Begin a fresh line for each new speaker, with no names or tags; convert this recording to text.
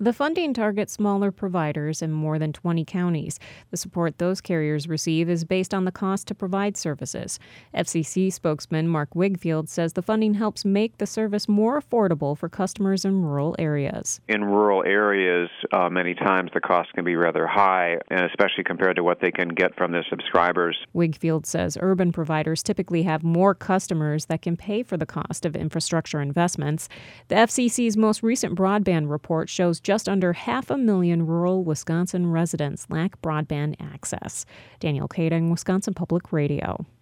The funding targets smaller providers in more than 20 counties. The support those carriers receive is based on the cost to provide services. FCC spokesman Mark Wigfield says the funding helps make the service more affordable for customers in rural areas.
In rural areas, many times the cost can be rather high, and especially compared to what they can get from their subscribers.
Wigfield says urban providers typically have more customers that can pay for the cost of infrastructure investments. The FCC's most recent broadband report shows just under 500,000 rural Wisconsin residents lack broadband access. Danielle Kading, Wisconsin Public Radio.